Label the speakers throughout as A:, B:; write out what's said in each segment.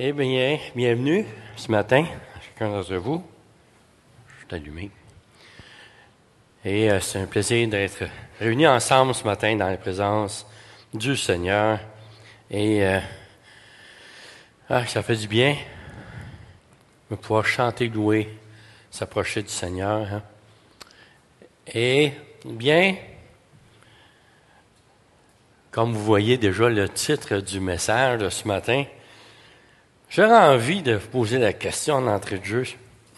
A: Eh bien, bienvenue ce matin, chacun d'entre vous. Je suis allumé. Et c'est un plaisir d'être réunis ensemble ce matin dans la présence du Seigneur. Et ça fait du bien de pouvoir chanter, louer, s'approcher du Seigneur. Hein. Et bien, comme vous voyez déjà le titre du message de ce matin, j'aurais envie de vous poser la question en entrée de jeu.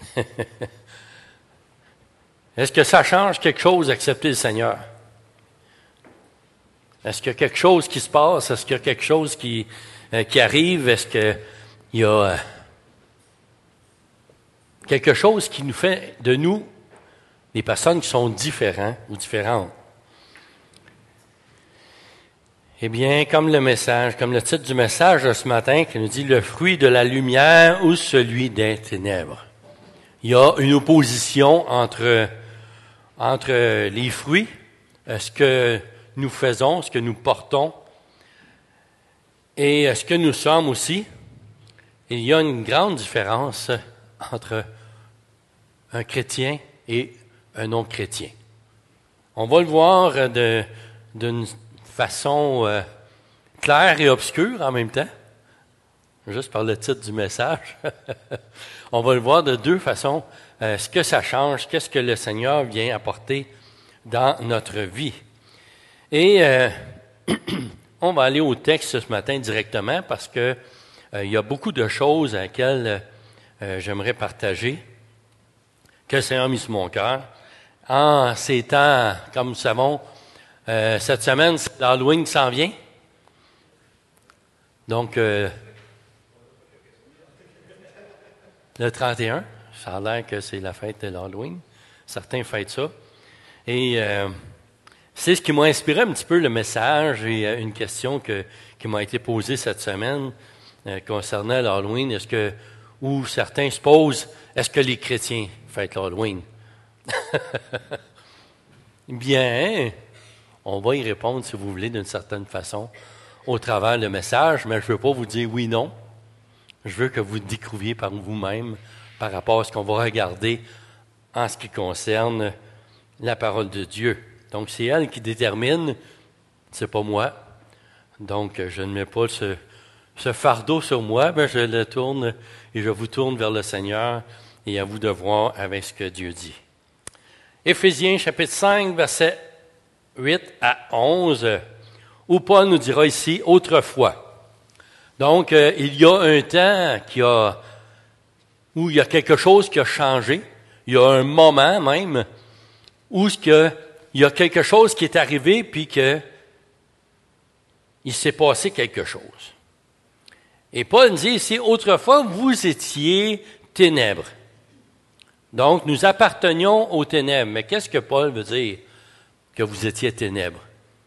A: Est-ce que ça change quelque chose d'accepter le Seigneur? Est-ce qu'il y a quelque chose qui se passe? Est-ce qu'il y a quelque chose qui arrive? Est-ce qu'il y a quelque chose qui nous fait de nous des personnes qui sont différents ou différentes? Eh bien, comme le titre du message de ce matin qui nous dit « Le fruit de la lumière ou celui des ténèbres ». Il y a une opposition entre les fruits, ce que nous faisons, ce que nous portons, et ce que nous sommes aussi. Il y a une grande différence entre un chrétien et un non-chrétien. On va le voir d'une façon claire et obscure en même temps, juste par le titre du message. On va le voir de deux façons, ce que ça change, qu'est-ce que le Seigneur vient apporter dans notre vie. Et on va aller au texte ce matin directement parce que il y a beaucoup de choses à lesquelles j'aimerais partager, que le Seigneur a mis sur mon cœur. En ces temps, comme nous savons, cette semaine, l'Halloween s'en vient. Donc, le 31, ça a l'air que c'est la fête de l'Halloween. Certains fêtent ça. Et c'est ce qui m'a inspiré un petit peu le message et une question qui m'a été posée cette semaine concernant l'Halloween. Où certains se posent, est-ce que les chrétiens fêtent l'Halloween? Bien, on va y répondre, si vous voulez, d'une certaine façon, au travers du message, mais je ne veux pas vous dire oui, non. Je veux que vous découvriez par vous-même par rapport à ce qu'on va regarder en ce qui concerne la parole de Dieu. Donc, c'est elle qui détermine, c'est pas moi. Donc, je ne mets pas ce fardeau sur moi, mais je le tourne et je vous tourne vers le Seigneur et à vous de voir avec ce que Dieu dit. Éphésiens chapitre 5, versets 8 à 11, où Paul nous dira ici « autrefois ». Donc, il y a un temps où il y a quelque chose qui a changé. Il y a un moment même où il y a quelque chose qui est arrivé puis que il s'est passé quelque chose. Et Paul nous dit ici « autrefois, vous étiez ténèbres ». Donc, nous appartenions aux ténèbres. Mais qu'est-ce que Paul veut dire que vous étiez ténèbres?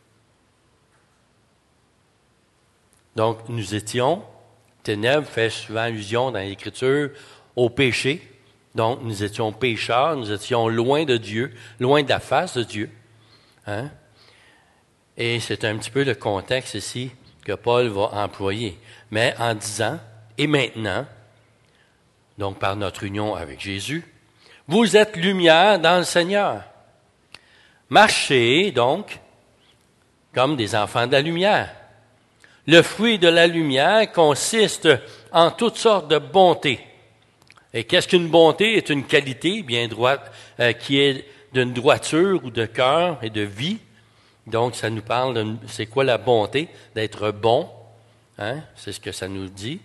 A: Donc, nous étions, ténèbres fait souvent allusion dans l'Écriture au péché. Donc, nous étions pécheurs, nous étions loin de Dieu, loin de la face de Dieu. Hein? Et c'est un petit peu le contexte ici que Paul va employer. Mais en disant, et maintenant, donc par notre union avec Jésus, vous êtes lumière dans le Seigneur. Marchez donc comme des enfants de la lumière. Le fruit de la lumière consiste en toutes sortes de bonté. Et qu'est-ce qu'une bonté? Est une qualité bien droite qui est d'une droiture ou de cœur et de vie. Donc, ça nous parle c'est quoi la bonté? D'être bon. Hein? C'est ce que ça nous dit.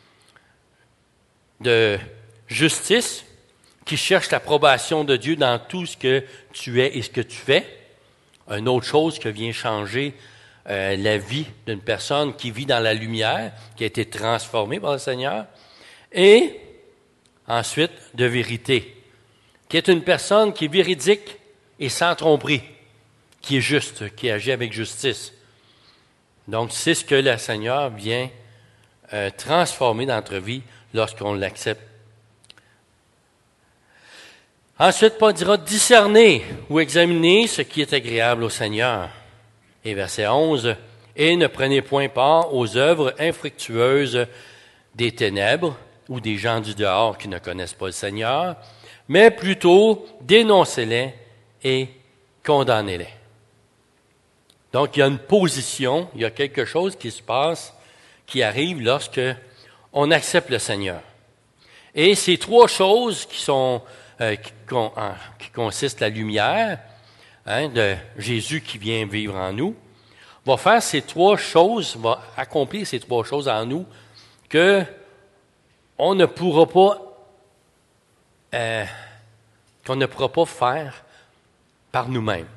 A: De justice, qui cherche l'approbation de Dieu dans tout ce que tu es et ce que tu fais. Une autre chose qui vient changer la vie d'une personne qui vit dans la lumière, qui a été transformée par le Seigneur. Et ensuite, de vérité, qui est une personne qui est véridique et sans tromperie, qui est juste, qui agit avec justice. Donc, c'est ce que le Seigneur vient transformer dans notre vie lorsqu'on l'accepte. Ensuite, Paul dira « discerner ou examiner ce qui est agréable au Seigneur ». Et verset 11, « Et ne prenez point part aux œuvres infructueuses des ténèbres ou des gens du dehors qui ne connaissent pas le Seigneur, mais plutôt dénoncez-les et condamnez-les. Donc, il y a une position, il y a quelque chose qui se passe, qui arrive lorsque on accepte le Seigneur. Et ces trois choses qui consistent la lumière, de Jésus qui vient vivre en nous, va faire ces trois choses, va accomplir ces trois choses en nous que qu'on ne pourra pas faire par nous-mêmes.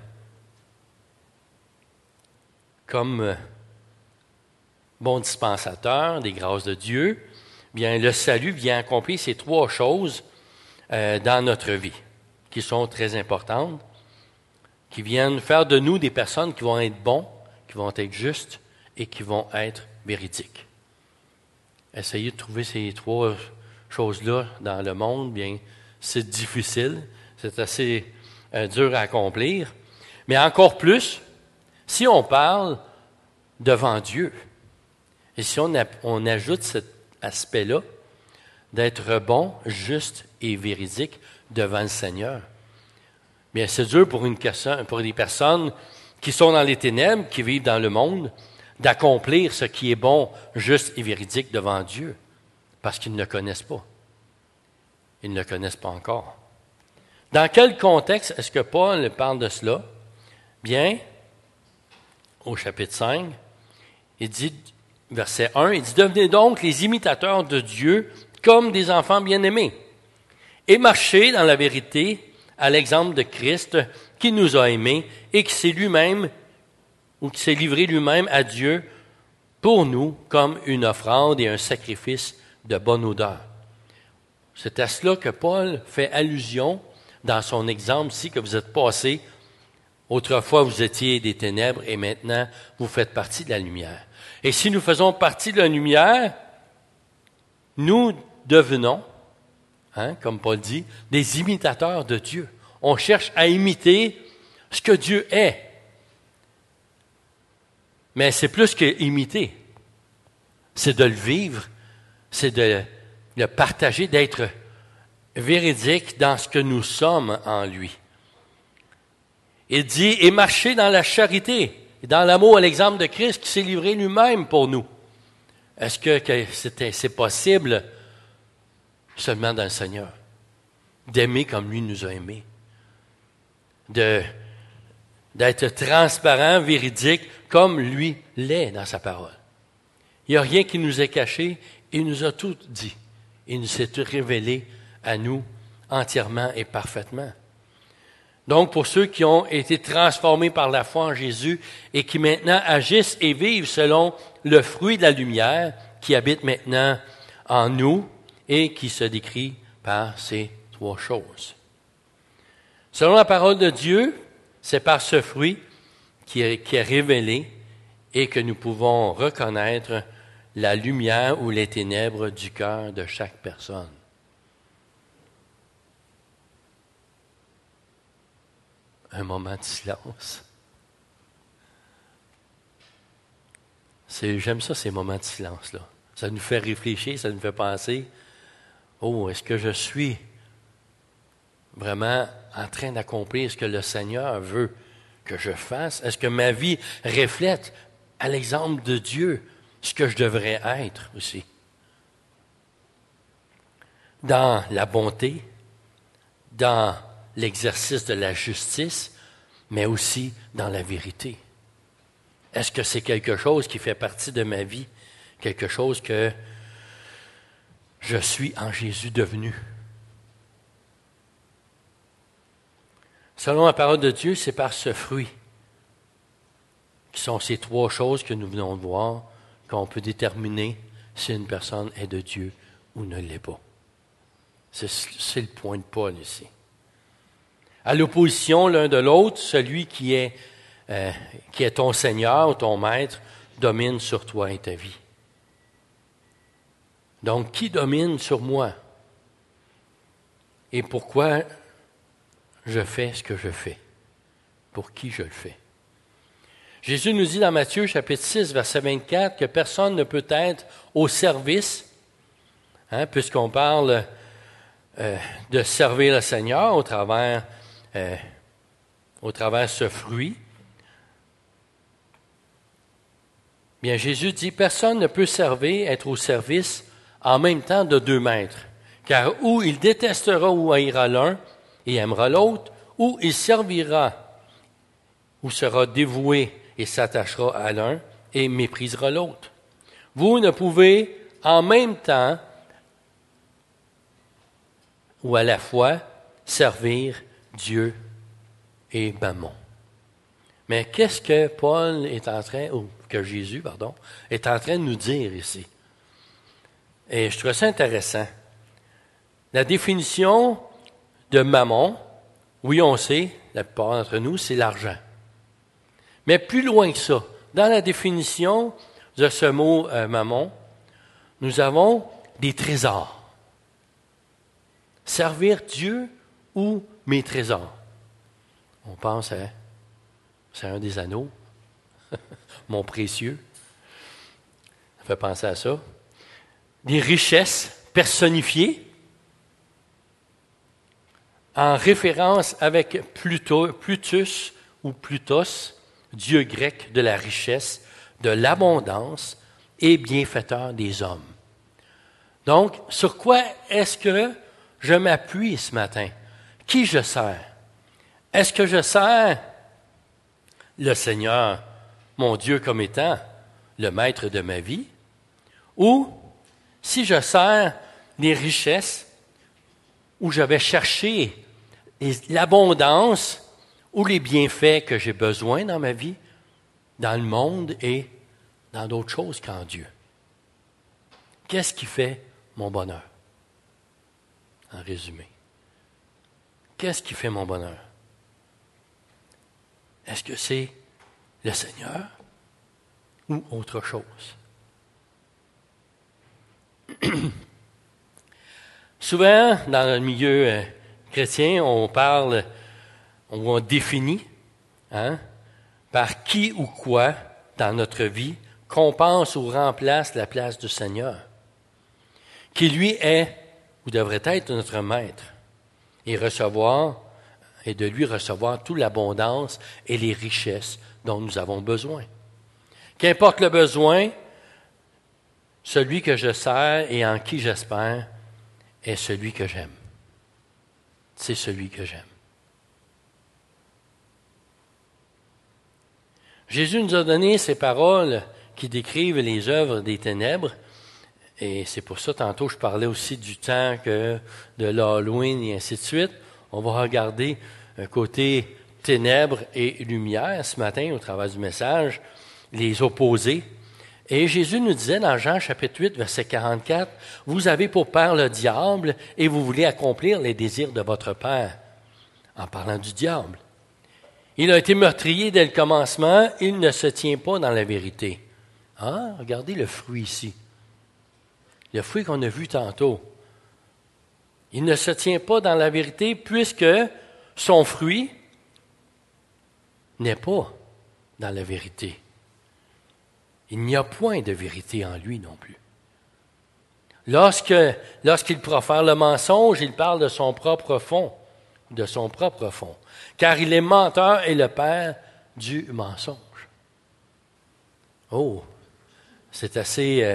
A: Comme bon dispensateur des grâces de Dieu, bien le salut vient accomplir ces trois choses dans notre vie, qui sont très importantes, qui viennent faire de nous des personnes qui vont être bons, qui vont être justes et qui vont être véridiques. Essayez de trouver ces trois choses-là dans le monde, bien, c'est difficile, c'est assez dur à accomplir, mais encore plus, si on parle devant Dieu, et si on ajoute cet aspect-là, d'être bon, juste et véridique devant le Seigneur, bien, c'est dur pour des personnes qui sont dans les ténèbres, qui vivent dans le monde, d'accomplir ce qui est bon, juste et véridique devant Dieu, parce qu'ils ne le connaissent pas. Ils ne le connaissent pas encore. Dans quel contexte est-ce que Paul parle de cela? Bien, au chapitre 5, il dit, verset 1, il dit « Devenez donc les imitateurs de Dieu comme des enfants bien-aimés, et marchez dans la vérité à l'exemple de Christ qui nous a aimés et qui s'est livré lui-même à Dieu pour nous comme une offrande et un sacrifice de bonne odeur. » C'est à cela que Paul fait allusion dans son exemple ici, que vous êtes passés. Autrefois, vous étiez des ténèbres et maintenant, vous faites partie de la lumière. Et si nous faisons partie de la lumière, nous devenons, comme Paul dit, des imitateurs de Dieu. On cherche à imiter ce que Dieu est. Mais c'est plus que imiter. C'est de le vivre, c'est de le partager, d'être véridique dans ce que nous sommes en lui. Il dit, et marcher dans la charité, et dans l'amour à l'exemple de Christ qui s'est livré lui-même pour nous. Est-ce que c'est possible seulement dans le Seigneur? D'aimer comme lui nous a aimés. D'être transparent, véridique, comme lui l'est dans sa parole. Il n'y a rien qui nous est caché, il nous a tout dit. Il nous s'est révélé à nous entièrement et parfaitement. Donc, pour ceux qui ont été transformés par la foi en Jésus et qui maintenant agissent et vivent selon le fruit de la lumière qui habite maintenant en nous et qui se décrit par ces trois choses. Selon la parole de Dieu, c'est par ce fruit qui est révélé et que nous pouvons reconnaître la lumière ou les ténèbres du cœur de chaque personne. Un moment de silence. J'aime ça, ces moments de silence-là. Ça nous fait réfléchir, ça nous fait penser, est-ce que je suis vraiment en train d'accomplir ce que le Seigneur veut que je fasse? Est-ce que ma vie reflète, à l'exemple de Dieu, ce que je devrais être aussi? Dans la bonté, dans l'exercice de la justice, mais aussi dans la vérité. Est-ce que c'est quelque chose qui fait partie de ma vie, quelque chose que je suis en Jésus devenu? Selon la parole de Dieu, c'est par ce fruit, qui sont ces trois choses que nous venons de voir, qu'on peut déterminer si une personne est de Dieu ou ne l'est pas. C'est le point de Paul ici. À l'opposition l'un de l'autre, celui qui est ton Seigneur ou ton Maître domine sur toi et ta vie. Donc, qui domine sur moi? Et pourquoi je fais ce que je fais? Pour qui je le fais? Jésus nous dit dans Matthieu chapitre 6, verset 24, que personne ne peut être au service puisqu'on parle de servir le Seigneur au travers ce fruit. Bien, Jésus dit, personne ne peut être au service en même temps de 2 maîtres, car ou il détestera ou haïra l'un et aimera l'autre, ou il servira ou sera dévoué et s'attachera à l'un et méprisera l'autre. Vous ne pouvez en même temps ou à la fois servir Dieu et Mammon. Mais qu'est-ce que Paul est en train, ou que Jésus, est en train de nous dire ici? Et je trouve ça intéressant. La définition de Mammon, oui, on sait, la plupart d'entre nous, c'est l'argent. Mais plus loin que ça, dans la définition de ce mot Mammon, nous avons des trésors. Servir Dieu ou mes trésors. On pense à c'est un des anneaux, mon précieux. Ça fait penser à ça. Des richesses personnifiées, en référence avec Plutus ou Plutos, dieu grec de la richesse, de l'abondance et bienfaiteur des hommes. Donc, sur quoi est-ce que je m'appuie ce matin? Qui je sers? Est-ce que je sers le Seigneur, mon Dieu, comme étant le maître de ma vie? Ou si je sers les richesses où je vais chercher l'abondance ou les bienfaits que j'ai besoin dans ma vie, dans le monde et dans d'autres choses qu'en Dieu? Qu'est-ce qui fait mon bonheur? En résumé. Qu'est-ce qui fait mon bonheur? Est-ce que c'est le Seigneur ou autre chose? Souvent, dans le milieu chrétien, on définit par qui ou quoi dans notre vie compense ou remplace la place du Seigneur, qui lui est ou devrait être notre maître, et de lui recevoir toute l'abondance et les richesses dont nous avons besoin. Qu'importe le besoin, celui que je sers et en qui j'espère est celui que j'aime. C'est celui que j'aime. Jésus nous a donné ces paroles qui décrivent les œuvres des ténèbres. Et c'est pour ça, tantôt, je parlais aussi du temps de l'Halloween et ainsi de suite. On va regarder un côté ténèbres et lumière ce matin au travers du message, les opposés. Et Jésus nous disait dans Jean chapitre 8, verset 44, « Vous avez pour père le diable et vous voulez accomplir les désirs de votre père. » En parlant du diable. Il a été meurtrier dès le commencement, il ne se tient pas dans la vérité. Ah, regardez le fruit ici. Le fruit qu'on a vu tantôt. Il ne se tient pas dans la vérité puisque son fruit n'est pas dans la vérité. Il n'y a point de vérité en lui non plus. Lorsqu'il profère le mensonge, il parle de son propre fond, car il est menteur et le père du mensonge. Oh, c'est assez...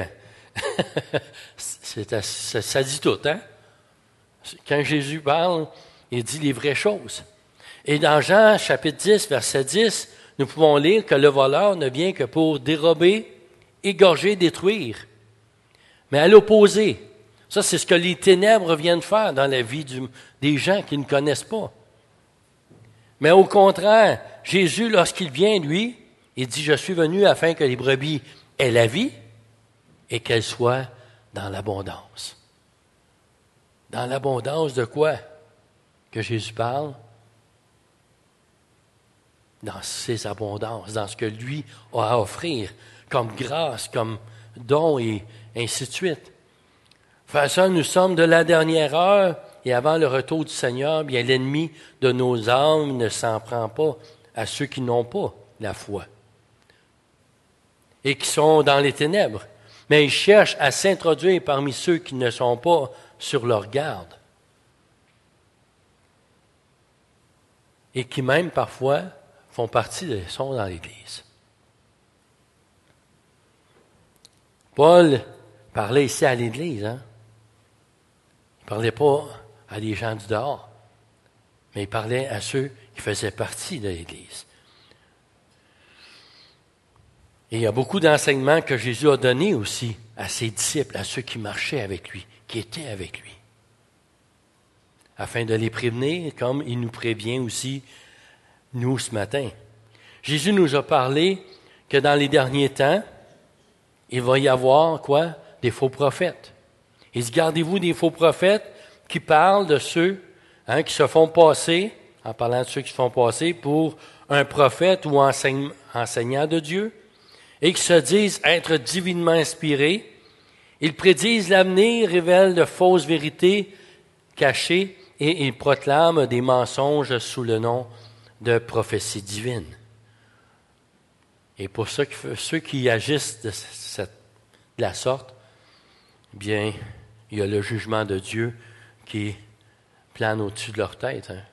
A: ça dit tout, hein? Quand Jésus parle, il dit les vraies choses. Et dans Jean, chapitre 10, verset 10, nous pouvons lire que le voleur ne vient que pour dérober, égorger, détruire. Mais à l'opposé, ça c'est ce que les ténèbres viennent faire dans la vie des gens qui ne connaissent pas. Mais au contraire, Jésus, lorsqu'il vient, lui, il dit, « Je suis venu afin que les brebis aient la vie et qu'elles soient dans l'abondance. » Dans l'abondance de quoi que Jésus parle? Dans ses abondances, dans ce que lui a à offrir comme grâce, comme don et ainsi de suite. De toute façon, nous sommes de la dernière heure et avant le retour du Seigneur, bien l'ennemi de nos âmes ne s'en prend pas à ceux qui n'ont pas la foi et qui sont dans les ténèbres. mais ils cherchent à s'introduire parmi ceux qui ne sont pas sur leur garde et qui même parfois sont dans l'Église. Paul parlait ici à l'Église, hein? Il ne parlait pas à des gens du dehors, mais il parlait à ceux qui faisaient partie de l'Église. Et il y a beaucoup d'enseignements que Jésus a donnés aussi à ses disciples, à ceux qui marchaient avec lui, qui étaient avec lui, afin de les prévenir, comme il nous prévient aussi, nous, ce matin. Jésus nous a parlé que dans les derniers temps, il va y avoir, quoi? Des faux prophètes. Il dit, gardez-vous des faux prophètes qui parlent de ceux qui se font passer, en parlant de ceux qui se font passer pour un prophète ou enseignant de Dieu, et qui se disent être divinement inspirés. Ils prédisent l'avenir, révèlent de fausses vérités cachées et ils proclament des mensonges sous le nom de prophétie divine. Et pour ceux qui agissent de la sorte, bien, il y a le jugement de Dieu qui plane au-dessus de leur tête. Hein.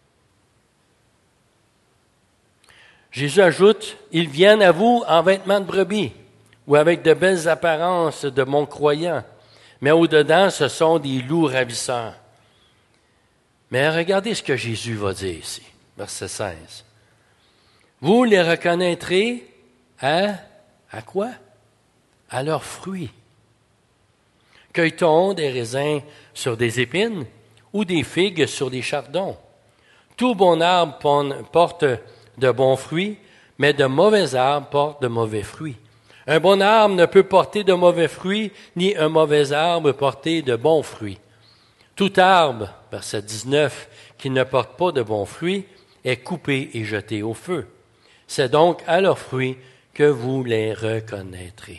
A: Jésus ajoute, « Ils viennent à vous en vêtements de brebis ou avec de belles apparences de bons croyants, mais au-dedans, ce sont des loups ravisseurs. » Mais regardez ce que Jésus va dire ici, verset 16. « Vous les reconnaîtrez à quoi? À leurs fruits. Cueille-t-on des raisins sur des épines ou des figues sur des chardons? Tout bon arbre porte de bons fruits, mais de mauvais arbres portent de mauvais fruits. Un bon arbre ne peut porter de mauvais fruits, ni un mauvais arbre porter de bons fruits. Tout arbre, verset 19, qui ne porte pas de bons fruits, est coupé et jeté au feu. C'est donc à leurs fruits que vous les reconnaîtrez. »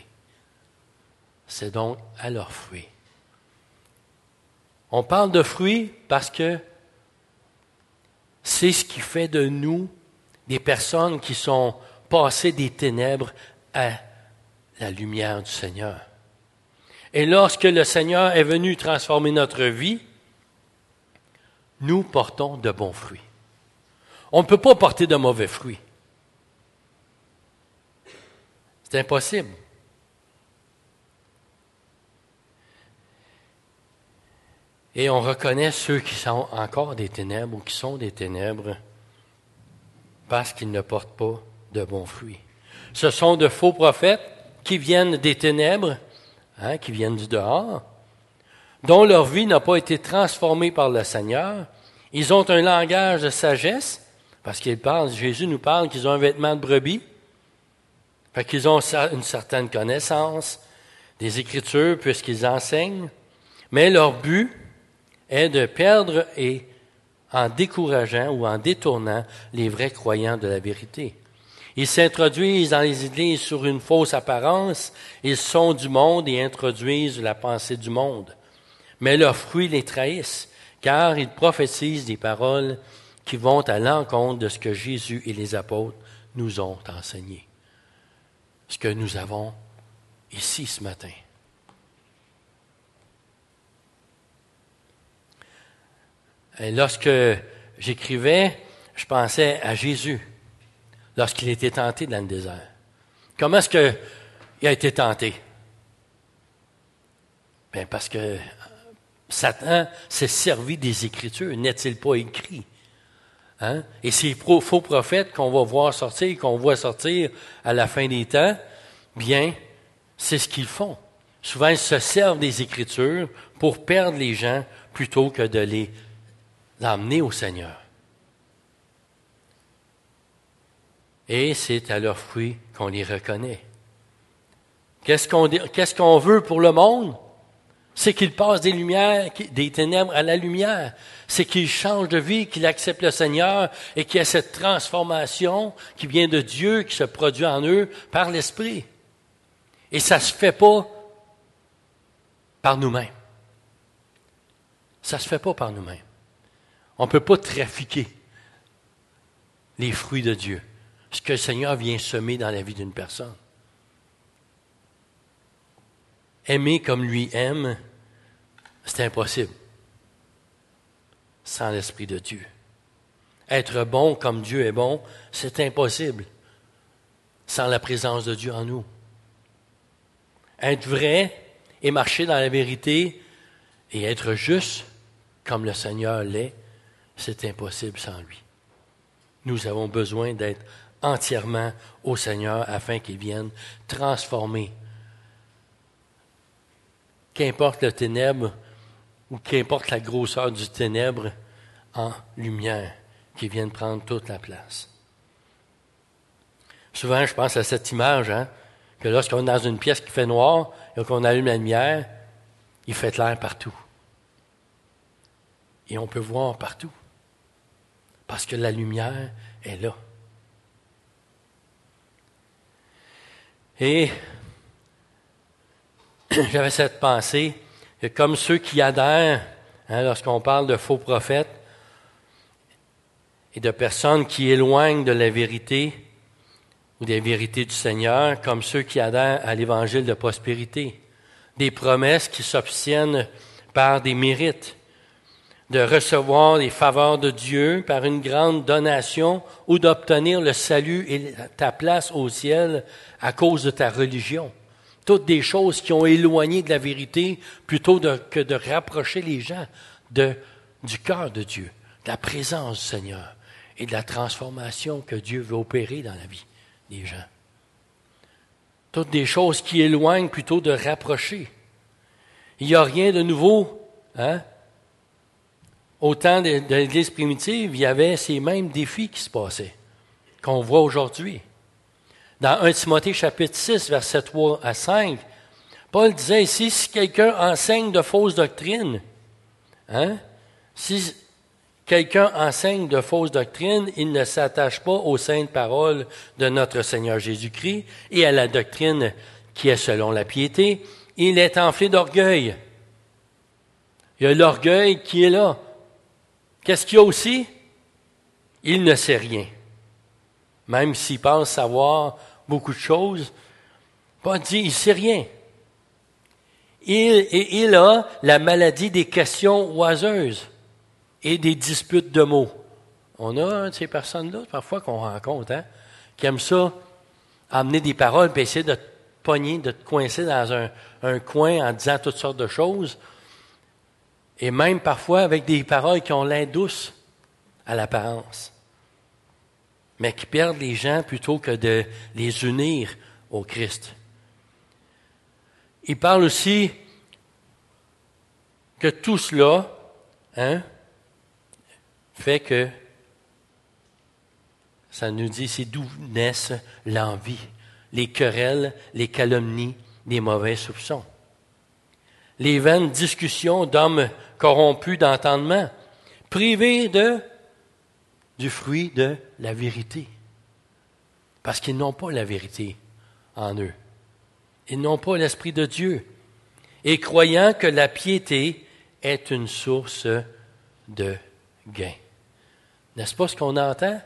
A: C'est donc à leurs fruits. On parle de fruits parce que c'est ce qui fait de nous des personnes qui sont passées des ténèbres à la lumière du Seigneur. Et lorsque le Seigneur est venu transformer notre vie, nous portons de bons fruits. On ne peut pas porter de mauvais fruits. C'est impossible. Et on reconnaît ceux qui sont encore des ténèbres ou qui sont des ténèbres parce qu'ils ne portent pas de bons fruits. Ce sont de faux prophètes qui viennent des ténèbres, qui viennent du dehors, dont leur vie n'a pas été transformée par le Seigneur. Ils ont un langage de sagesse, parce Jésus nous parle qu'ils ont un vêtement de brebis, fait qu'ils ont une certaine connaissance des Écritures puisqu'ils enseignent, mais leur but est de perdre et en décourageant ou en détournant les vrais croyants de la vérité. Ils s'introduisent dans les églises sur une fausse apparence, ils sont du monde et introduisent la pensée du monde. Mais leurs fruits les trahissent, car ils prophétisent des paroles qui vont à l'encontre de ce que Jésus et les apôtres nous ont enseigné. Ce que nous avons ici ce matin. Et lorsque j'écrivais, je pensais à Jésus, lorsqu'il était tenté dans le désert. Comment est-ce qu'il a été tenté? Bien, parce que Satan s'est servi des Écritures, n'est-il pas écrit? Hein? Et ces faux prophètes qu'on va voir sortir, qu'on voit sortir à la fin des temps, bien, c'est ce qu'ils font. Souvent, ils se servent des Écritures pour perdre les gens plutôt que de les emmener au Seigneur. Et c'est à leurs fruits qu'on les reconnaît. Qu'est-ce qu'on veut pour le monde? C'est qu'il passe des ténèbres à la lumière. C'est qu'il change de vie, qu'il accepte le Seigneur et qu'il y a cette transformation qui vient de Dieu, qui se produit en eux par l'Esprit. Et ça ne se fait pas par nous-mêmes. Ça ne se fait pas par nous-mêmes. On ne peut pas trafiquer les fruits de Dieu, ce que le Seigneur vient semer dans la vie d'une personne. aimer comme lui aime, c'est impossible sans l'Esprit de Dieu. Être bon comme Dieu est bon, c'est impossible sans la présence de Dieu en nous. Être vrai et marcher dans la vérité et être juste comme le Seigneur l'est, c'est impossible sans lui. Nous avons besoin d'être entièrement au Seigneur afin qu'il vienne transformer. Qu'importe le ténèbre ou qu'importe la grosseur du ténèbre en lumière, qui vienne prendre toute la place. Souvent, je pense à cette image, que lorsqu'on est dans une pièce qui fait noir et qu'on allume la lumière, il fait clair partout. Et on peut voir partout. Parce que la lumière est là. Et j'avais cette pensée que comme ceux qui adhèrent, lorsqu'on parle de faux prophètes et de personnes qui éloignent de la vérité ou des vérités du Seigneur, comme ceux qui adhèrent à l'évangile de prospérité, des promesses qui s'obtiennent par des mérites, de recevoir les faveurs de Dieu par une grande donation ou d'obtenir le salut et ta place au ciel à cause de ta religion. Toutes des choses qui ont éloigné de la vérité plutôt que de rapprocher les gens du cœur de Dieu, de la présence du Seigneur et de la transformation que Dieu veut opérer dans la vie des gens. Toutes des choses qui éloignent plutôt de rapprocher. Il n'y a rien de nouveau, Au temps de l'Église primitive, il y avait ces mêmes défis qui se passaient, qu'on voit aujourd'hui. Dans 1 Timothée chapitre 6, versets 3 à 5, Paul disait ici, si quelqu'un enseigne de fausses doctrines, si quelqu'un enseigne de fausses doctrines, il ne s'attache pas aux saintes paroles de notre Seigneur Jésus-Christ et à la doctrine qui est selon la piété, il est enflé d'orgueil. Il y a l'orgueil qui est là. Qu'est-ce qu'il y a aussi? Il ne sait rien. Même s'il pense savoir beaucoup de choses, Paul dit, il ne sait rien. Il a la maladie des questions oiseuses et des disputes de mots. On a ces personnes-là, parfois, qu'on rencontre, qui aiment ça, amener des paroles, puis essayer de te pogner, de te coincer dans un coin en disant toutes sortes de choses. Et même parfois avec des paroles qui ont l'air douces à l'apparence, mais qui perdent les gens plutôt que de les unir au Christ. Il parle aussi que tout cela fait que ça nous dit c'est d'où naissent l'envie, les querelles, les calomnies, les mauvais soupçons. Les vaines discussions d'hommes corrompus d'entendement, privés du fruit de la vérité. Parce qu'ils n'ont pas la vérité en eux. Ils n'ont pas l'Esprit de Dieu. Et croyant que la piété est une source de gain. N'est-ce pas ce qu'on entend?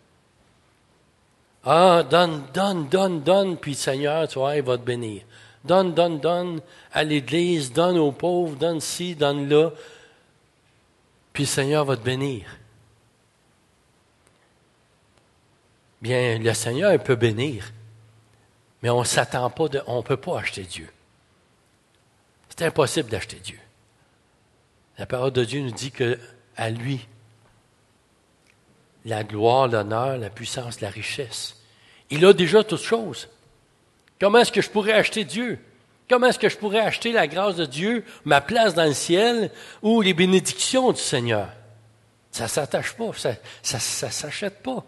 A: Ah, donne, puis le Seigneur, tu vois, il va te bénir. Donne à l'Église, donne aux pauvres, donne ci, donne là, puis le Seigneur va te bénir. Bien, le Seigneur il peut bénir, mais on s'attend pas, on ne peut pas acheter Dieu. C'est impossible d'acheter Dieu. La parole de Dieu nous dit que à lui, la gloire, l'honneur, la puissance, la richesse. Il a déjà toutes choses. Comment est-ce que je pourrais acheter Dieu? Comment est-ce que je pourrais acheter la grâce de Dieu, ma place dans le ciel ou les bénédictions du Seigneur? Ça ne s'attache pas, ça s'achète pas.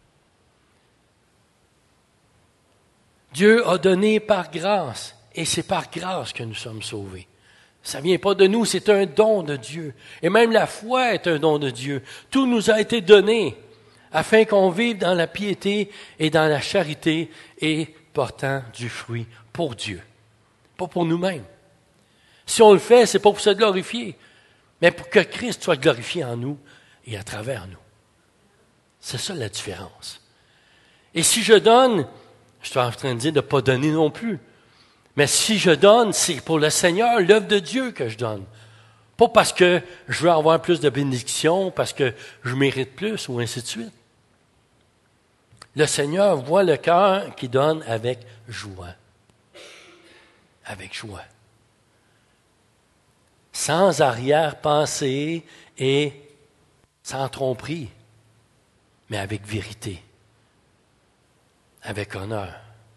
A: Dieu a donné par grâce, et c'est par grâce que nous sommes sauvés. Ça ne vient pas de nous, c'est un don de Dieu. Et même la foi est un don de Dieu. Tout nous a été donné afin qu'on vive dans la piété et dans la charité et portant du fruit pour Dieu, pas pour nous-mêmes. Si on le fait, c'est pas pour se glorifier, mais pour que Christ soit glorifié en nous et à travers nous. C'est ça la différence. Et si je donne, je suis en train de dire de ne pas donner non plus. Mais si je donne, c'est pour le Seigneur, l'œuvre de Dieu que je donne. Pas parce que je veux avoir plus de bénédictions, parce que je mérite plus, ou ainsi de suite. Le Seigneur voit le cœur qui donne avec joie. Avec joie. Sans arrière-pensée et sans tromperie, mais avec vérité, avec honneur.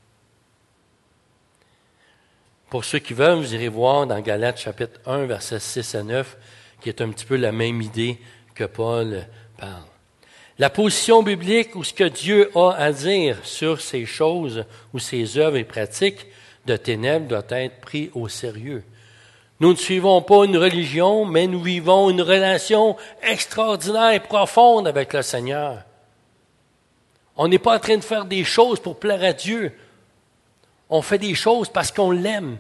A: Pour ceux qui veulent, vous irez voir dans Galates chapitre 1, versets 6 à 9, qui est un petit peu la même idée que Paul parle. La position biblique ou ce que Dieu a à dire sur ces choses ou ces œuvres et pratiques de ténèbres doit être pris au sérieux. Nous ne suivons pas une religion, mais nous vivons une relation extraordinaire et profonde avec le Seigneur. On n'est pas en train de faire des choses pour plaire à Dieu. On fait des choses parce qu'on l'aime,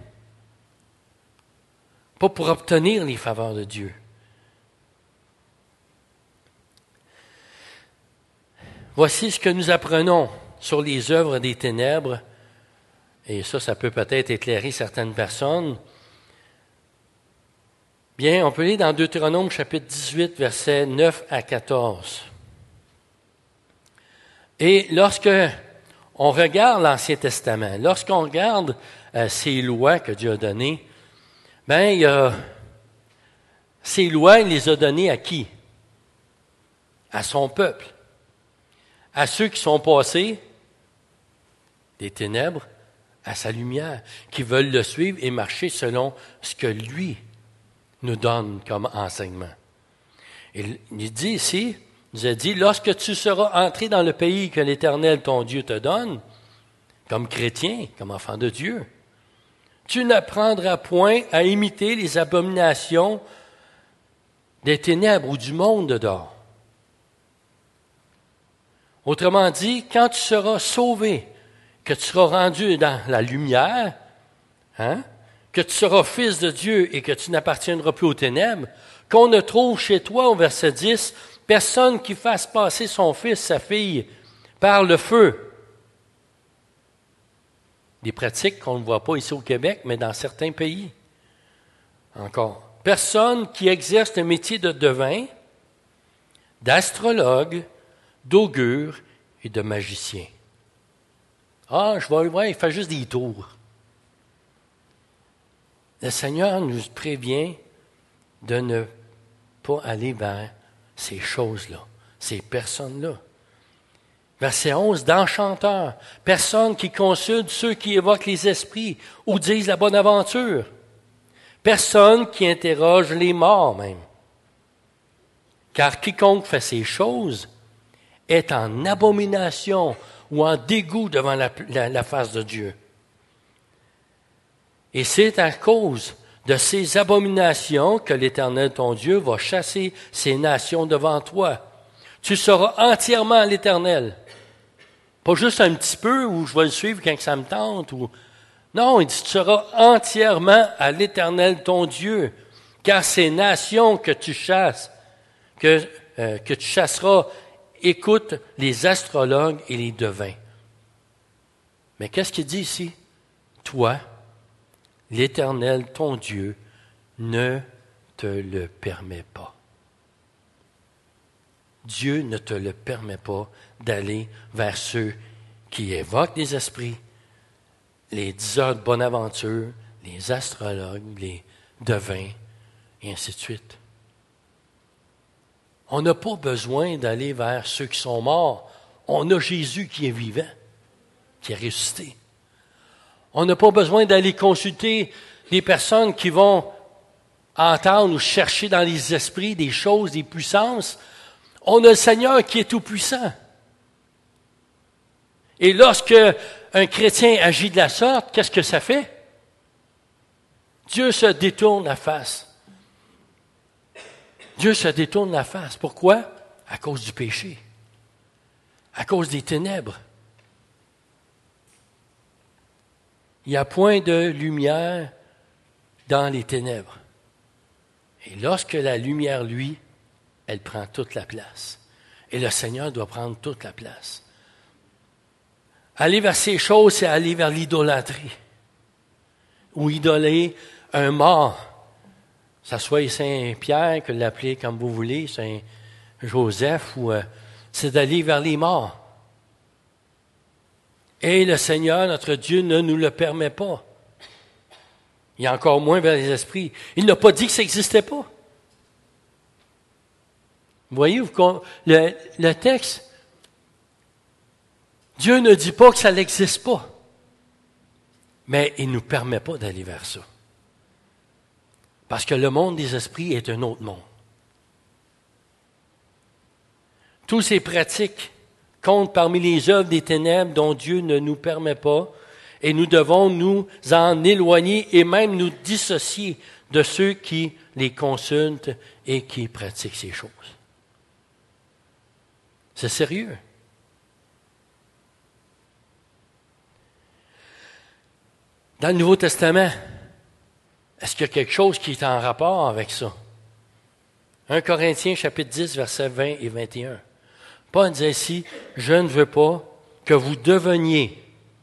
A: pas pour obtenir les faveurs de Dieu. Voici ce que nous apprenons sur les œuvres des ténèbres, et ça peut peut-être éclairer certaines personnes. Bien, on peut lire dans Deutéronome chapitre 18, versets 9 à 14. Et lorsque on regarde l'Ancien Testament, lorsqu'on regarde ces lois que Dieu a données, ces lois, il les a données à qui? À son peuple. À ceux qui sont passés des ténèbres à sa lumière, qui veulent le suivre et marcher selon ce que lui nous donne comme enseignement. Et il dit ici, il nous a dit, lorsque tu seras entré dans le pays que l'Éternel, ton Dieu, te donne, comme chrétien, comme enfant de Dieu, tu n'apprendras point à imiter les abominations des ténèbres ou du monde dehors. Autrement dit, quand tu seras sauvé, que tu seras rendu dans la lumière, que tu seras fils de Dieu et que tu n'appartiendras plus aux ténèbres, qu'on ne trouve chez toi, au verset 10, personne qui fasse passer son fils, sa fille, par le feu. Des pratiques qu'on ne voit pas ici au Québec, mais dans certains pays. Encore. Personne qui exerce le métier de devin, d'astrologue, d'augure et de magicien. Ah, je vais le voir, il fait juste des tours. Le Seigneur nous prévient de ne pas aller vers ces choses-là, ces personnes-là. Verset 11, d'enchanteurs, personnes qui consultent ceux qui évoquent les esprits ou disent la bonne aventure. Personne qui interroge les morts même. Car quiconque fait ces choses est en abomination ou en dégoût devant la face de Dieu. Et c'est à cause de ces abominations que l'Éternel, ton Dieu, va chasser ces nations devant toi. Tu seras entièrement à l'Éternel. Pas juste un petit peu où je vais le suivre quand ça me tente. Non, il dit, tu seras entièrement à l'Éternel, ton Dieu. Car ces nations que tu chasses, que tu chasseras, écoute les astrologues et les devins. Mais qu'est-ce qu'il dit ici? Toi, l'Éternel, ton Dieu, ne te le permet pas. Dieu ne te le permet pas d'aller vers ceux qui évoquent des esprits, les diseurs de bonne aventure, les astrologues, les devins, et ainsi de suite. On n'a pas besoin d'aller vers ceux qui sont morts. On a Jésus qui est vivant, qui est ressuscité. On n'a pas besoin d'aller consulter des personnes qui vont entendre ou chercher dans les esprits des choses, des puissances. On a le Seigneur qui est tout-puissant. Et lorsque un chrétien agit de la sorte, qu'est-ce que ça fait? Dieu se détourne la face. Dieu se détourne la face. Pourquoi? À cause du péché. À cause des ténèbres. Il n'y a point de lumière dans les ténèbres. Et lorsque la lumière, lui, elle prend toute la place. Et le Seigneur doit prendre toute la place. Aller vers ces choses, c'est aller vers l'idolâtrie. ou idoler un mort. Ça soit Saint-Pierre, que l'appelez comme vous voulez, Saint-Joseph, ou c'est d'aller vers les morts. Et le Seigneur, notre Dieu, ne nous le permet pas. Il y a encore moins vers les esprits. Il n'a pas dit que ça n'existait pas. Vous voyez, le texte, Dieu ne dit pas que ça n'existe pas. Mais il ne nous permet pas d'aller vers ça. Parce que le monde des esprits est un autre monde. Tous ces pratiques comptent parmi les œuvres des ténèbres dont Dieu ne nous permet pas, et nous devons nous en éloigner et même nous dissocier de ceux qui les consultent et qui pratiquent ces choses. C'est sérieux. Dans le Nouveau Testament, est-ce qu'il y a quelque chose qui est en rapport avec ça? 1 Corinthiens, chapitre 10, versets 20 et 21. Paul disait ici, « Je ne veux pas que vous deveniez. »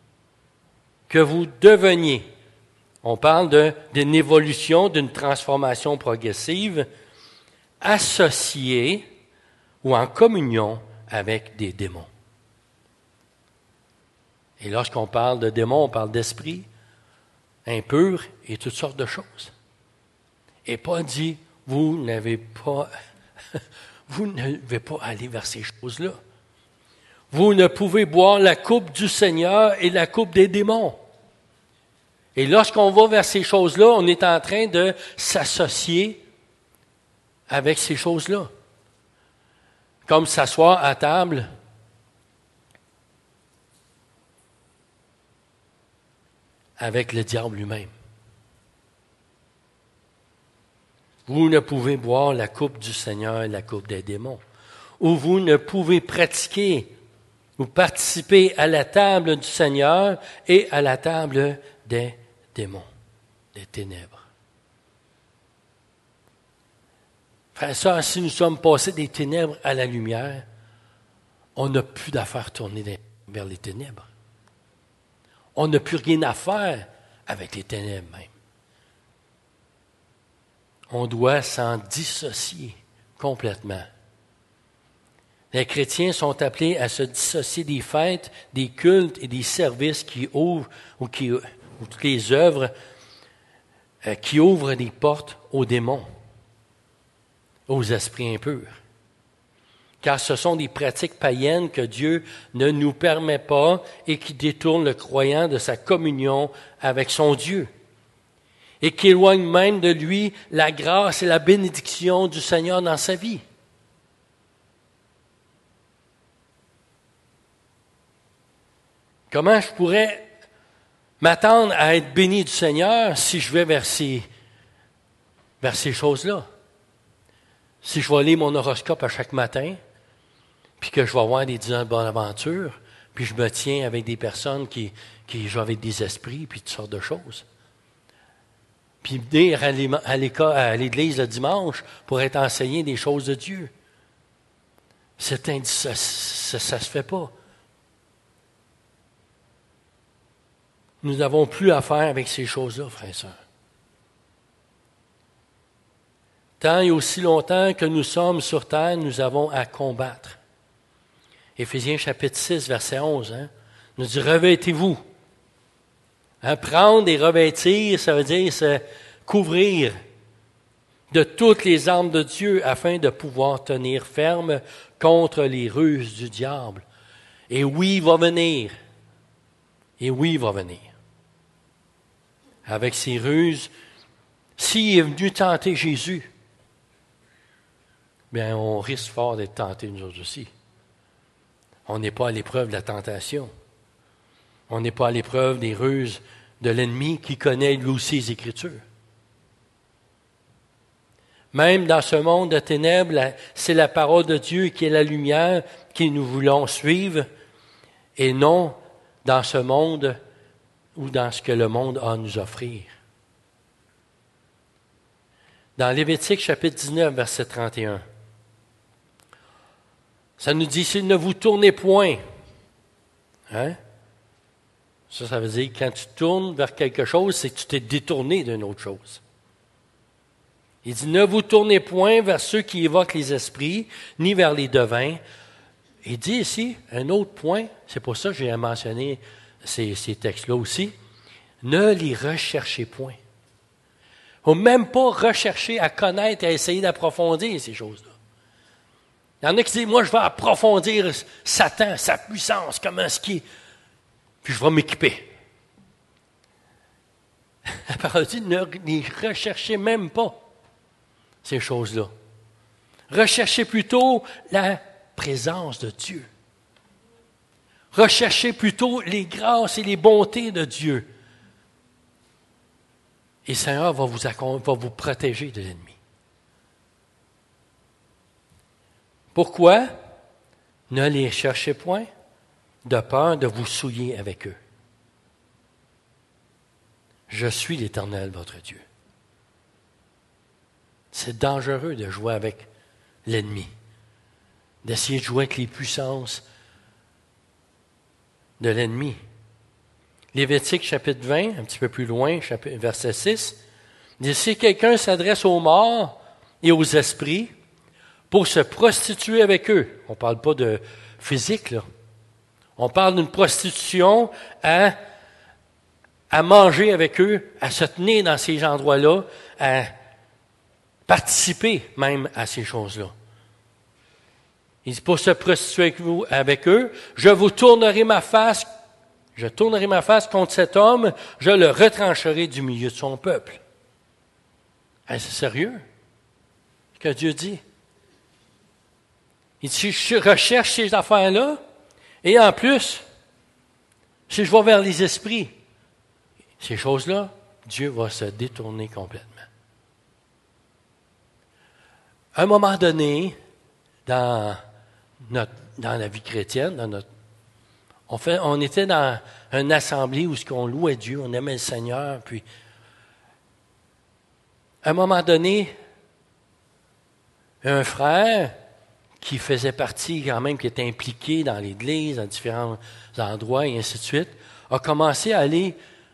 A: On parle d'une évolution, d'une transformation progressive, associée ou en communion avec des démons. Et lorsqu'on parle de démons, on parle d'esprit impur et toutes sortes de choses. Et Paul dit, vous ne devez pas aller vers ces choses-là. Vous ne pouvez boire la coupe du Seigneur et la coupe des démons. Et lorsqu'on va vers ces choses-là, on est en train de s'associer avec ces choses-là. Comme s'asseoir à table avec le diable lui-même. Vous ne pouvez boire la coupe du Seigneur et la coupe des démons. Ou vous ne pouvez pratiquer ou participer à la table du Seigneur et à la table des démons, des ténèbres. Frères et sœurs, si nous sommes passés des ténèbres à la lumière, on n'a plus d'affaires à tourner vers les ténèbres. On n'a plus rien à faire avec les ténèbres même. On doit s'en dissocier complètement. Les chrétiens sont appelés à se dissocier des fêtes, des cultes et des services qui ouvrent, ou toutes les œuvres qui ouvrent des portes aux démons, aux esprits impurs. Car ce sont des pratiques païennes que Dieu ne nous permet pas et qui détournent le croyant de sa communion avec son Dieu et qui éloignent même de lui la grâce et la bénédiction du Seigneur dans sa vie. Comment je pourrais m'attendre à être béni du Seigneur si je vais vers ces choses-là? Si je vais lire mon horoscope à chaque matin, puis que je vais avoir des 10 ans de bonne aventure, puis je me tiens avec des personnes qui jouent avec des esprits, puis toutes sortes de choses. Puis venir à l'église le dimanche pour être enseigné des choses de Dieu. Ça ne se fait pas. Nous n'avons plus affaire avec ces choses-là, frères et sœurs. Tant et aussi longtemps que nous sommes sur terre, nous avons à combattre. Éphésiens chapitre 6, verset 11, nous dit « Revêtez-vous ». Prendre et revêtir, ça veut dire se couvrir de toutes les armes de Dieu afin de pouvoir tenir ferme contre les ruses du diable. Et oui, il va venir. Et oui, il va venir. Avec ses ruses, s'il est venu tenter Jésus, bien, on risque fort d'être tentés nous autres aussi. On n'est pas à l'épreuve de la tentation. On n'est pas à l'épreuve des ruses de l'ennemi qui connaît lui aussi les Écritures. Même dans ce monde de ténèbres, c'est la parole de Dieu qui est la lumière que nous voulons suivre et non dans ce monde ou dans ce que le monde a à nous offrir. Dans Lévitique chapitre 19, verset 31, ça nous dit, s'il ne vous tournez point, Ça veut dire que quand tu tournes vers quelque chose, c'est que tu t'es détourné d'une autre chose. Il dit, ne vous tournez point vers ceux qui évoquent les esprits, ni vers les devins. Il dit ici, un autre point, c'est pour ça que j'ai mentionné ces textes-là aussi, ne les recherchez point. Il ne faut même pas rechercher à connaître et à essayer d'approfondir ces choses-là. Il y en a qui disent, moi je vais approfondir Satan, sa puissance, comment est-ce qu'il est, puis je vais m'équiper. La parole dit, ne les recherchez même pas, ces choses-là. Recherchez plutôt la présence de Dieu. Recherchez plutôt les grâces et les bontés de Dieu. Et le Seigneur va vous protéger de l'ennemi. Pourquoi? Ne les cherchez point, de peur de vous souiller avec eux. Je suis l'Éternel, votre Dieu. C'est dangereux de jouer avec l'ennemi, d'essayer de jouer avec les puissances de l'ennemi. Lévitique chapitre 20, un petit peu plus loin, verset 6, dit, si quelqu'un s'adresse aux morts et aux esprits pour se prostituer avec eux, on ne parle pas de physique, là. On parle d'une prostitution à manger avec eux, à se tenir dans ces endroits-là, à participer même à ces choses-là. Il dit, pour se prostituer avec eux, je tournerai ma face contre cet homme, je le retrancherai du milieu de son peuple. Hey, c'est sérieux ce que Dieu dit. Il dit, je recherche ces affaires-là, et en plus, si je vais vers les esprits, ces choses-là, Dieu va se détourner complètement. À un moment donné, dans la vie chrétienne, on était dans une assemblée où on louait Dieu, on aimait le Seigneur, puis à un moment donné, un frère qui faisait partie quand même, qui était impliqué dans l'Église, dans différents endroits et ainsi de suite, a commencé à aller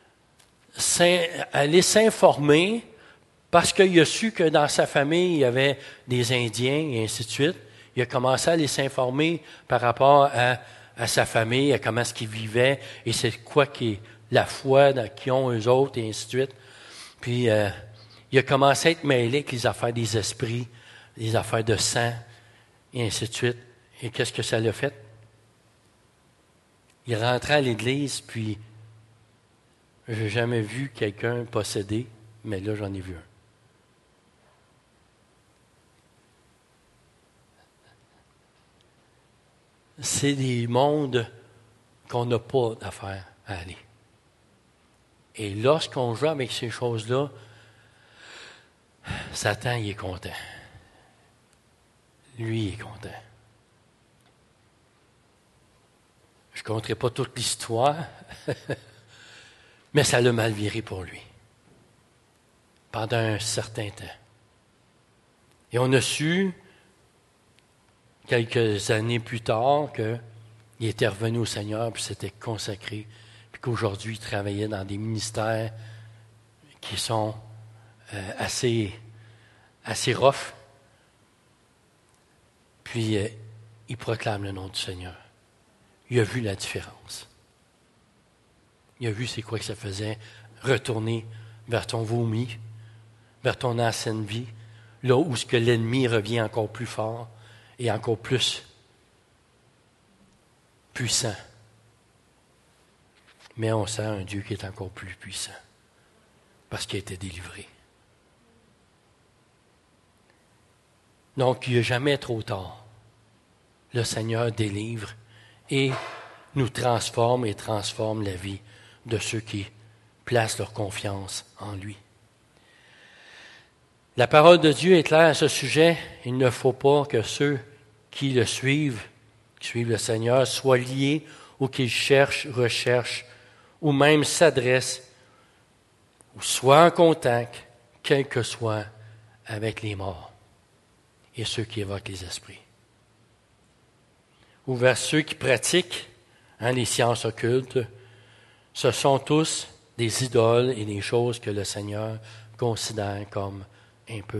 A: s'informer parce qu'il a su que dans sa famille, il y avait des Indiens et ainsi de suite. Il a commencé à aller s'informer par rapport à sa famille, à comment est-ce qu'ils vivaient et c'est quoi qui est la foi qu'ils ont eux autres et ainsi de suite. Puis, il a commencé à être mêlé avec les affaires des esprits, les affaires de sang et ainsi de suite. Et qu'est-ce que ça l'a fait? Il rentrait à l'église, puis j'ai jamais vu quelqu'un possédé, mais là, j'en ai vu un. C'est des mondes qu'on n'a pas d'affaire à aller. Et lorsqu'on joue avec ces choses-là, Satan, il est content. Lui, il est content. Je ne compterai pas toute l'histoire, mais ça l'a mal viré pour lui. Pendant un certain temps. Et on a su, quelques années plus tard, qu'il était revenu au Seigneur, puis s'était consacré, puis qu'aujourd'hui, il travaillait dans des ministères qui sont assez rough. Puis, il proclame le nom du Seigneur. Il a vu la différence. Il a vu c'est quoi que ça faisait, retourner vers ton vomi, vers ton ancienne vie, là où ce que l'ennemi revient encore plus fort et encore plus puissant. Mais on sent un Dieu qui est encore plus puissant, parce qu'il a été délivré. Donc, il n'est jamais trop tard. Le Seigneur délivre et nous transforme et transforme la vie de ceux qui placent leur confiance en lui. La parole de Dieu est claire à ce sujet. Il ne faut pas que ceux qui le suivent, qui suivent le Seigneur, soient liés ou qu'ils cherchent, recherchent ou même s'adressent ou soient en contact, quel que soit, avec les morts et ceux qui évoquent les esprits. Ou vers ceux qui pratiquent les sciences occultes, Ce sont tous des idoles et des choses que le Seigneur considère comme impures.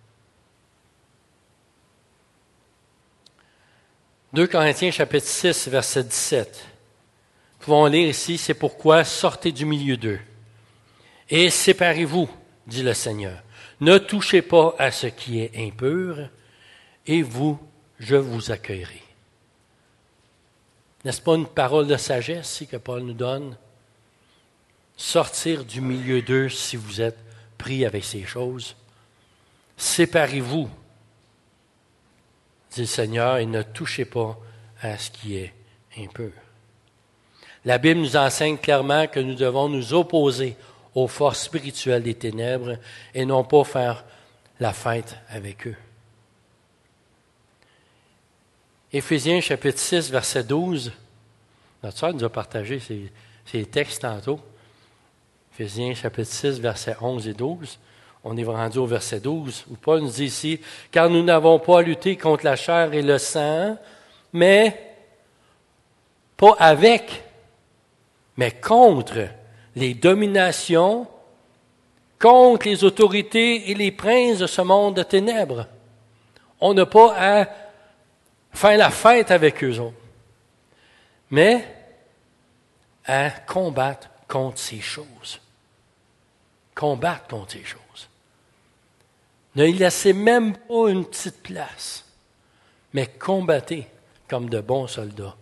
A: 2 Corinthiens chapitre 6, verset 17. Nous pouvons lire ici, c'est pourquoi sortez du milieu d'eux. Et séparez-vous, dit le Seigneur. Ne touchez pas à ce qui est impur, et vous, je vous accueillerai. N'est-ce pas une parole de sagesse ici que Paul nous donne? Sortir du milieu d'eux si vous êtes pris avec ces choses. Séparez-vous, dit le Seigneur, et ne touchez pas à ce qui est impur. La Bible nous enseigne clairement que nous devons nous opposer aux forces spirituelles des ténèbres et non pas faire la fête avec eux. Éphésiens chapitre 6, verset 12. Notre sœur nous a partagé ces textes tantôt. Éphésiens chapitre 6, versets 11 et 12. On est rendu au verset 12, où Paul nous dit ici, « Car nous n'avons pas à lutter contre la chair et le sang, mais pas avec, mais contre les dominations, contre les autorités et les princes de ce monde de ténèbres. » On n'a pas à faire la fête avec eux autres, mais à combattre contre ces choses. Combattre contre ces choses. Ne y laissez même pas une petite place, mais combattez comme de bons soldats.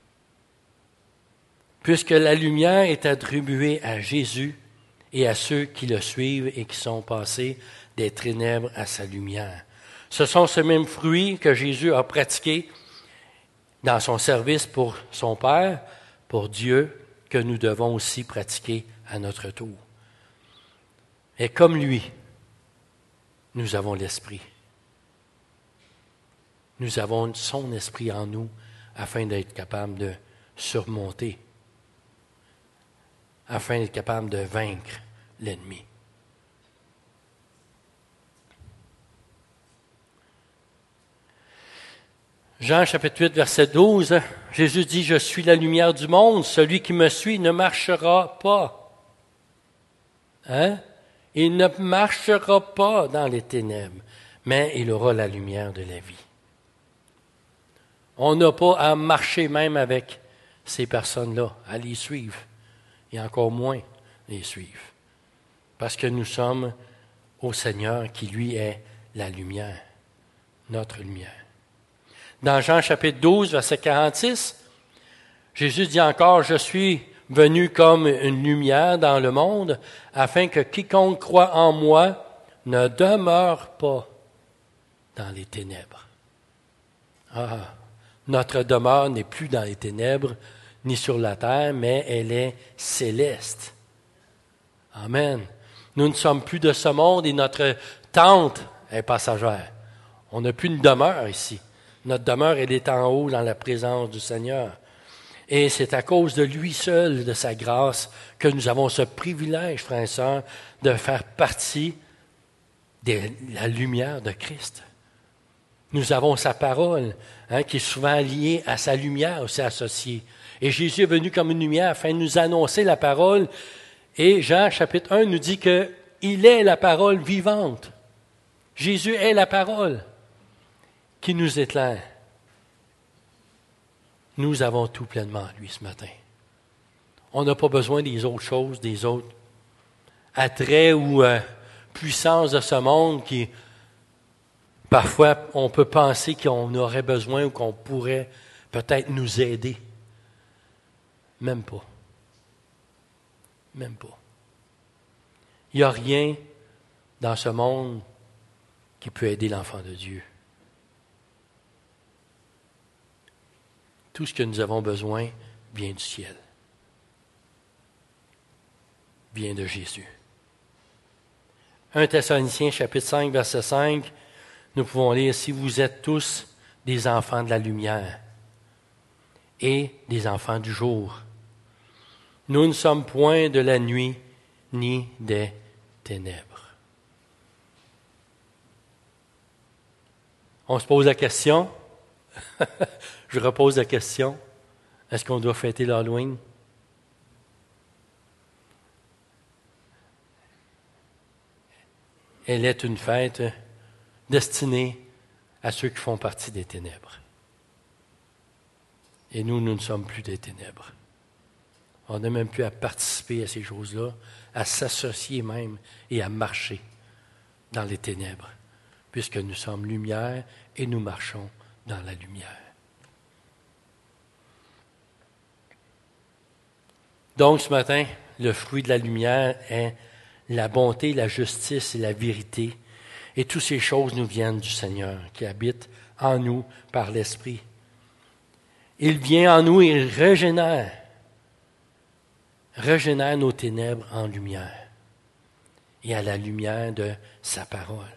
A: Puisque la lumière est attribuée à Jésus et à ceux qui le suivent et qui sont passés des ténèbres à sa lumière. Ce sont ces mêmes fruits que Jésus a pratiqués dans son service pour son Père, pour Dieu, que nous devons aussi pratiquer à notre tour. Et comme lui, nous avons l'Esprit. Nous avons son Esprit en nous afin d'être capables de surmonter, afin d'être capables de vaincre l'ennemi. Jean chapitre 8, verset 12, Jésus dit, « Je suis la lumière du monde, celui qui me suit ne marchera pas. » Hein? Il ne marchera pas dans les ténèbres, mais il aura la lumière de la vie. On n'a pas à marcher même avec ces personnes-là, à les suivre, et encore moins les suivre, parce que nous sommes au Seigneur qui, lui, est la lumière, notre lumière. Dans Jean chapitre 12, verset 46, Jésus dit encore, « Je suis venu comme une lumière dans le monde, afin que quiconque croit en moi ne demeure pas dans les ténèbres. » Ah, notre demeure n'est plus dans les ténèbres, ni sur la terre, mais elle est céleste. Amen. Nous ne sommes plus de ce monde et notre tente est passagère. On n'a plus une demeure ici. Notre demeure, elle est en haut dans la présence du Seigneur. Et c'est à cause de lui seul, de sa grâce, que nous avons ce privilège, frères et sœurs, de faire partie de la lumière de Christ. Nous avons sa parole, qui est souvent liée à sa lumière aussi associée. Et Jésus est venu comme une lumière afin de nous annoncer la parole. Et Jean, chapitre 1, nous dit qu'il est la parole vivante. Jésus est la parole qui nous éclaire. Nous avons tout pleinement en lui ce matin. On n'a pas besoin des autres choses, des autres attraits ou puissances de ce monde qui, parfois, on peut penser qu'on aurait besoin ou qu'on pourrait peut-être nous aider. Même pas. Même pas. Il n'y a rien dans ce monde qui peut aider l'enfant de Dieu. Tout ce que nous avons besoin vient du ciel. Vient de Jésus. 1 Thessaloniciens, chapitre 5, verset 5, nous pouvons lire « Si vous êtes tous des enfants de la lumière et des enfants du jour, nous ne sommes point de la nuit ni des ténèbres. » On se pose la question, je repose la question, est-ce qu'on doit fêter l'Halloween? elle est une fête destinée à ceux qui font partie des ténèbres. Et nous ne sommes plus des ténèbres. On n'a même plus à participer à ces choses-là, à s'associer même et à marcher dans les ténèbres, puisque nous sommes lumière et nous marchons dans la lumière. Donc ce matin, le fruit de la lumière est la bonté, la justice et la vérité. Et toutes ces choses nous viennent du Seigneur qui habite en nous par l'Esprit. Il vient en nous et il régénère nos ténèbres en lumière et à la lumière de sa parole.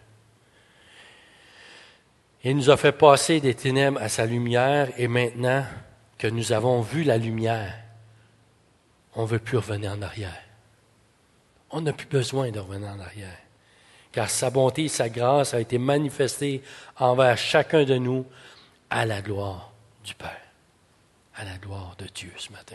A: Il nous a fait passer des ténèbres à sa lumière et maintenant que nous avons vu la lumière, on ne veut plus revenir en arrière. On n'a plus besoin de revenir en arrière, car sa bonté et sa grâce a été manifestée envers chacun de nous à la gloire du Père, à la gloire de Dieu ce matin.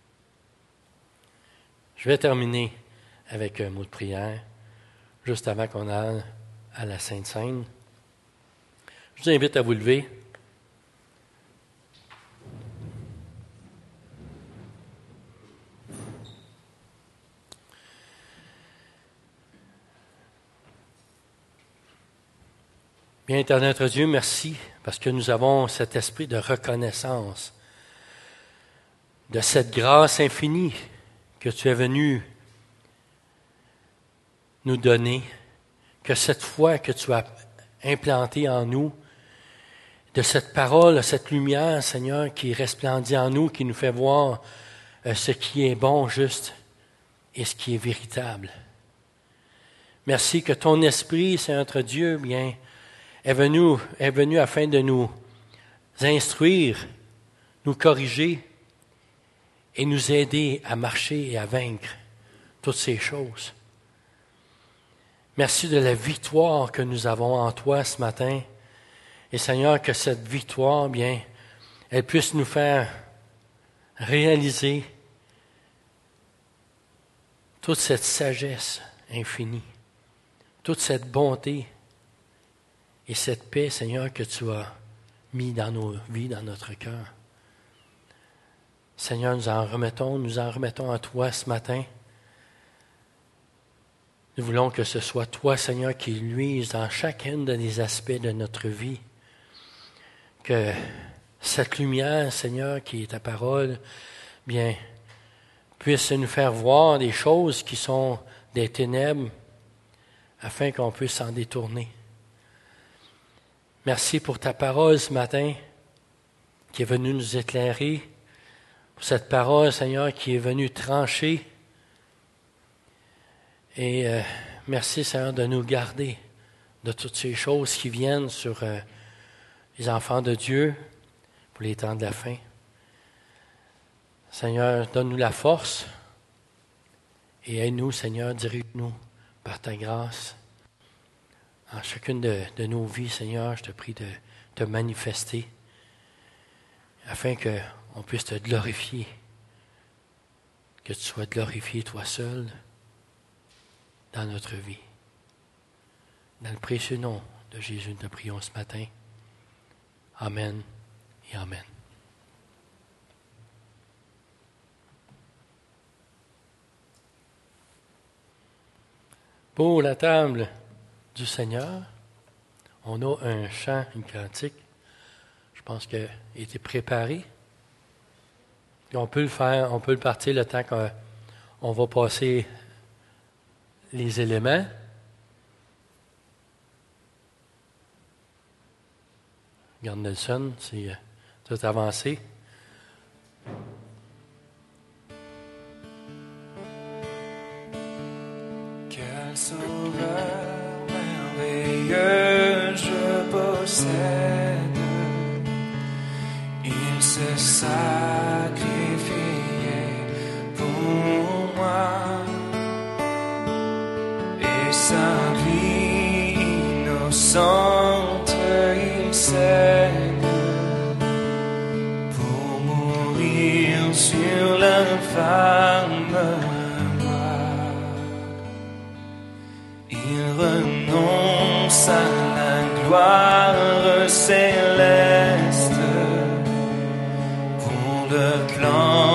A: Je vais terminer avec un mot de prière, juste avant qu'on aille à la Sainte Seine. Je vous invite à vous lever. Bien, éternel notre Dieu, merci parce que nous avons cet esprit de reconnaissance, de cette grâce infinie que tu es venu nous donner, que cette foi que tu as implantée en nous, de cette parole, cette lumière, Seigneur, qui resplendit en nous, qui nous fait voir ce qui est bon, juste et ce qui est véritable. Merci que ton esprit, Seigneur notre Dieu, bien, est venu afin de nous instruire, nous corriger et nous aider à marcher et à vaincre toutes ces choses. Merci de la victoire que nous avons en toi ce matin. Et Seigneur, que cette victoire, bien, elle puisse nous faire réaliser toute cette sagesse infinie, toute cette bonté et cette paix, Seigneur, que tu as mis dans nos vies, dans notre cœur. Seigneur, nous en remettons à toi ce matin. Nous voulons que ce soit toi, Seigneur, qui luise dans chacun des aspects de notre vie. Que cette lumière, Seigneur, qui est ta parole, bien, puisse nous faire voir des choses qui sont des ténèbres, afin qu'on puisse s'en détourner. Merci pour ta parole ce matin, qui est venue nous éclairer, pour cette parole, Seigneur, qui est venue trancher. Et merci, Seigneur, de nous garder de toutes ces choses qui viennent sur les enfants de Dieu pour les temps de la fin. Seigneur, donne-nous la force et aide-nous, Seigneur, dirige-nous par ta grâce. En chacune de nos vies, Seigneur, je te prie de te manifester afin qu'on puisse te glorifier, que tu sois glorifié toi seul dans notre vie. Dans le précieux nom de Jésus, nous te prions ce matin. Amen et Amen. Pour la table du Seigneur, on a un chant, une cantique, je pense qu'il a été préparé. Et on peut le partir le temps qu'on va passer les éléments. Regarde Nelson, c'est tout avancé.
B: Quel sauveur merveilleux je possède, il s'est sacrifié pour moi, et sa vie innocente il cède pour mourir sur l'infâme. Il renonce à la gloire céleste pour le plan